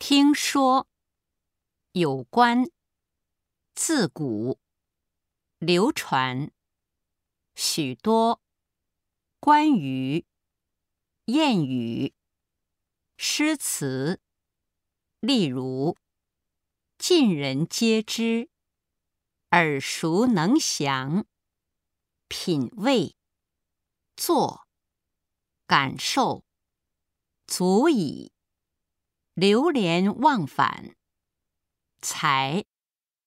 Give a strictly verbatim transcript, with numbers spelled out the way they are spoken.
听说，有关，自古，流传，许多，关于，谚语，诗词，例如，尽人皆知，耳熟能详，品味，作，感受，足以，流连忘返，才。